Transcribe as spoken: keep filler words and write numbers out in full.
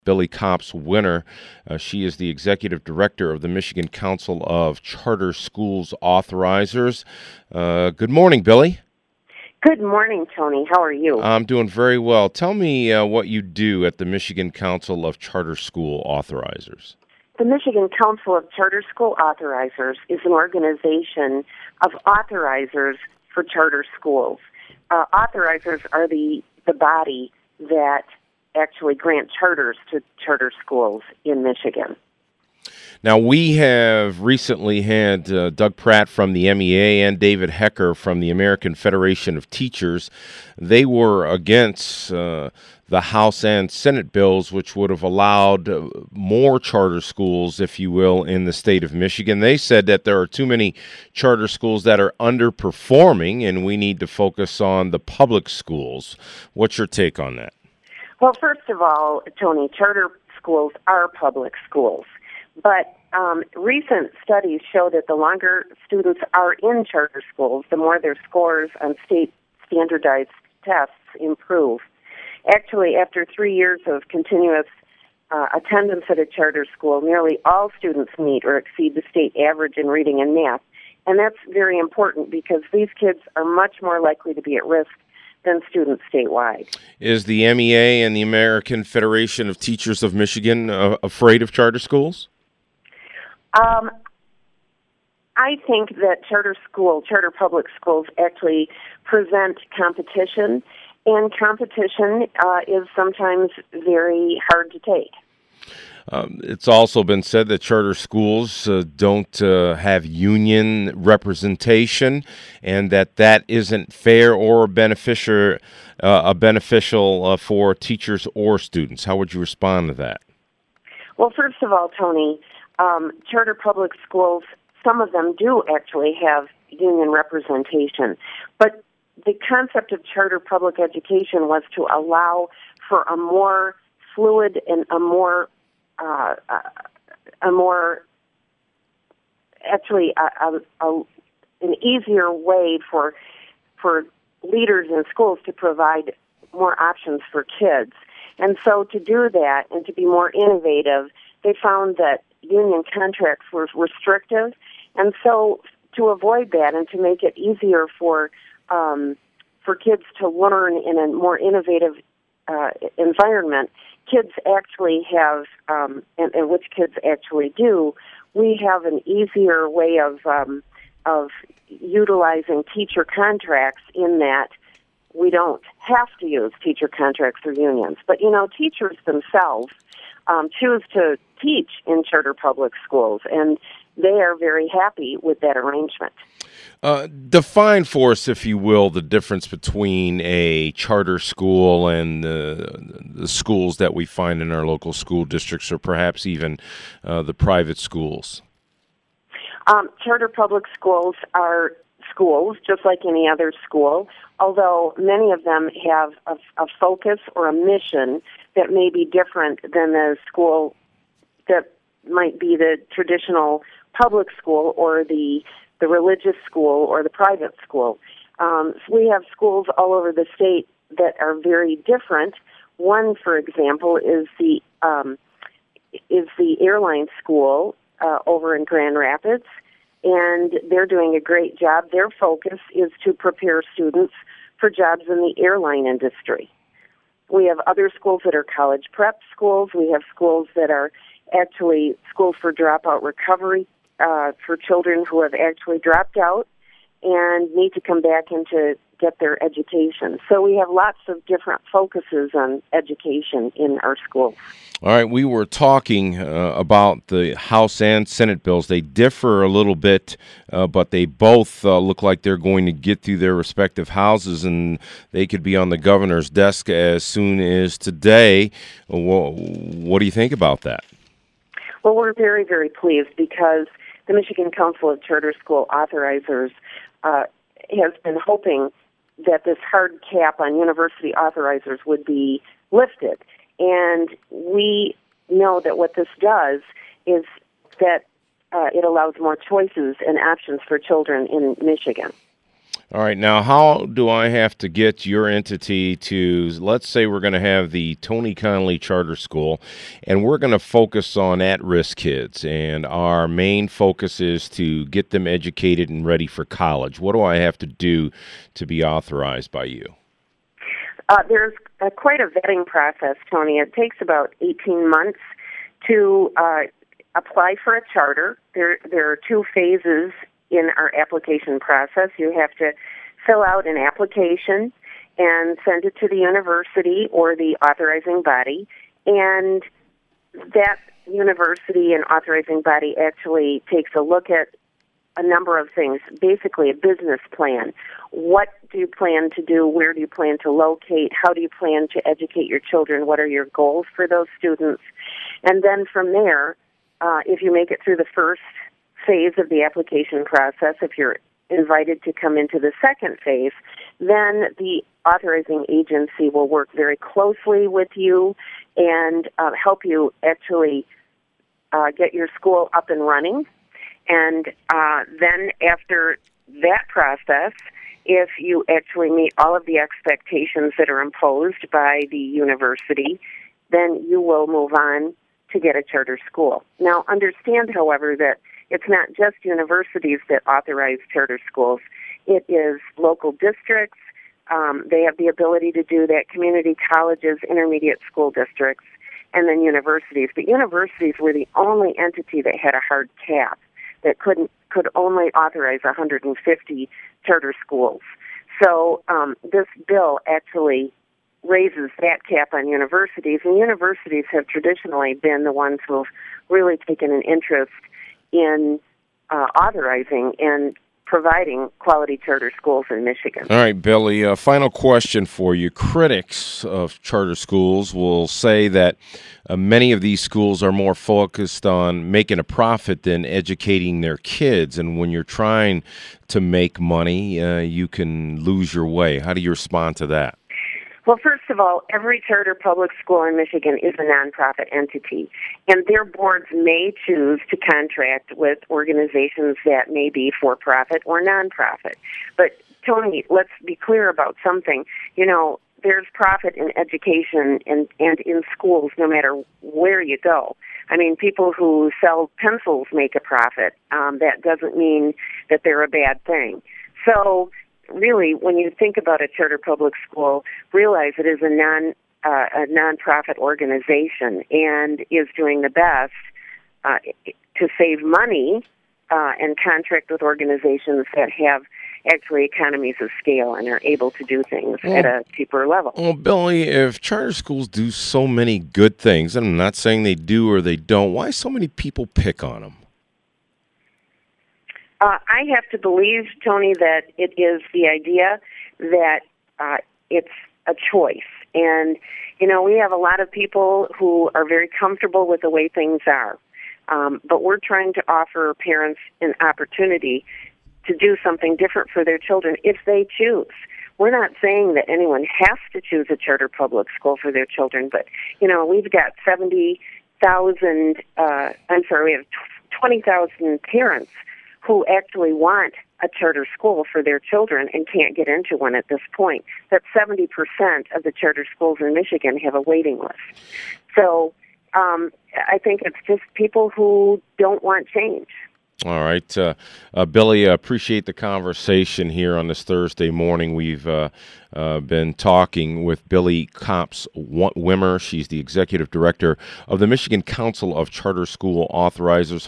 Billy Copps Winter. Uh, she is the executive director of the Michigan Council of Charter Schools Authorizers. Uh, good morning, Billy. Good morning, Tony. How are you? I'm doing very well. Tell me uh, what you do at the Michigan Council of Charter School Authorizers. The Michigan Council of Charter School Authorizers is an organization of authorizers for charter schools. Uh, authorizers are the, the body that actually grant charters to charter schools in Michigan. Now, we have recently had uh, Doug Pratt from the M E A and David Hecker from the American Federation of Teachers. They were against uh, the House and Senate bills, which would have allowed uh, more charter schools, if you will, in the state of Michigan. They said that there are too many charter schools that are underperforming, and we need to focus on the public schools. What's your take on that? Well, first of all, Tony, charter schools are public schools. But um, recent studies show that the longer students are in charter schools, the more their scores on state standardized tests improve. Actually, after three years of continuous uh, attendance at a charter school, nearly all students meet or exceed the state average in reading and math. And that's very important because these kids are much more likely to be at risk than students statewide. Is the M E A and the American Federation of Teachers of Michigan uh, afraid of charter schools? Um, I think that charter school, charter public schools actually present competition, and competition uh, is sometimes very hard to take. Um, it's also been said that charter schools uh, don't uh, have union representation, and that that isn't fair or beneficial, uh, a beneficial uh, for teachers or students. How would you respond to that? Well, first of all, Tony, um, charter public schools, some of them do actually have union representation, but the concept of charter public education was to allow for a more fluid and a more Uh, a more, actually, a, a, a, an easier way for for leaders in schools to provide more options for kids. And so to do that and to be more innovative, they found that union contracts were restrictive. And so to avoid that and to make it easier for um, for kids to learn in a more innovative uh, environment, kids actually have, um, and, and which kids actually do, we have an easier way of um, of utilizing teacher contracts in that we don't have to use teacher contracts or unions. But, you know, teachers themselves um, choose to teach in charter public schools, and they are very happy with that arrangement. Uh, define for us, if you will, the difference between a charter school and uh, the schools that we find in our local school districts, or perhaps even uh, the private schools. Um, charter public schools are schools, just like any other school, although many of them have a, a focus or a mission that may be different than the school that might be the traditional public school or the the religious school or the private school. Um, so we have schools all over the state that are very different. One, for example, is the um, is the airline school uh, over in Grand Rapids, and they're doing a great job. Their focus is to prepare students for jobs in the airline industry. We have other schools that are college prep schools. We have schools that are actually schools for dropout recovery uh, for children who have actually dropped out and need to come back in to get their education. So we have lots of different focuses on education in our schools. All right, we were talking uh, about the House and Senate bills. They differ a little bit, uh, but they both uh, look like they're going to get through their respective houses, and they could be on the governor's desk as soon as today. Well, what do you think about that? Well, we're very, very pleased because the Michigan Council of Charter School Authorizers uh, has been hoping that this hard cap on university authorizers would be lifted. And we know that what this does is that uh, it allows more choices and options for children in Michigan. All right. Now, how do I have to get your entity to, let's say we're going to have the Tony Connolly Charter School, and we're going to focus on at-risk kids, and our main focus is to get them educated and ready for college. What do I have to do to be authorized by you? Uh, there's uh, quite a vetting process, Tony. It takes about eighteen months to uh, apply for a charter. There, there are two phases in our application process. You have to fill out an application and send it to the university or the authorizing body, and that university and authorizing body actually takes a look at a number of things, basically a business plan. What do you plan to do? Where do you plan to locate? How do you plan to educate your children? What are your goals for those students? And then from there, uh, if you make it through the first phase of the application process, if you're invited to come into the second phase, then the authorizing agency will work very closely with you and uh, help you actually uh, get your school up and running. And uh, then after that process, if you actually meet all of the expectations that are imposed by the university, then you will move on to get a charter school. Now, understand, however, that it's not just universities that authorize charter schools. It is local districts. Um, they have the ability to do that, community colleges, intermediate school districts, and then universities. But universities were the only entity that had a hard cap, that couldn't could only authorize one hundred fifty charter schools. So um, this bill actually raises that cap on universities, and universities have traditionally been the ones who have really taken an interest in uh, authorizing and providing quality charter schools in Michigan. All right, Billy, a final question for you. Critics of charter schools will say that uh, many of these schools are more focused on making a profit than educating their kids, and when you're trying to make money, uh, you can lose your way. How do you respond to that? Well, first of all, every charter public school in Michigan is a nonprofit entity, and their boards may choose to contract with organizations that may be for-profit or nonprofit. But, Tony, let's be clear about something. You know, there's profit in education and, and in schools no matter where you go. I mean, people who sell pencils make a profit. Um, that doesn't mean that they're a bad thing. So, really, when you think about a charter public school, realize it is a non uh, a nonprofit organization and is doing the best uh, to save money uh, and contract with organizations that have actually economies of scale and are able to do things well, at a cheaper level. Well, Billy, if charter schools do so many good things, and I'm not saying they do or they don't, why so many people pick on them? Uh, I have to believe, Tony, that it is the idea that uh, it's a choice. And, you know, we have a lot of people who are very comfortable with the way things are. Um, but we're trying to offer parents an opportunity to do something different for their children if they choose. We're not saying that anyone has to choose a charter public school for their children, but, you know, we've got seventy thousand, uh, I'm sorry, we have twenty thousand parents who actually want a charter school for their children and can't get into one at this point. That seventy percent of the charter schools in Michigan have a waiting list. So um, I think it's just people who don't want change. All right. Uh, uh, Billy, I appreciate the conversation here on this Thursday morning. We've uh, uh, been talking with Billy Copps-Wimmer. She's the Executive Director of the Michigan Council of Charter School Authorizers.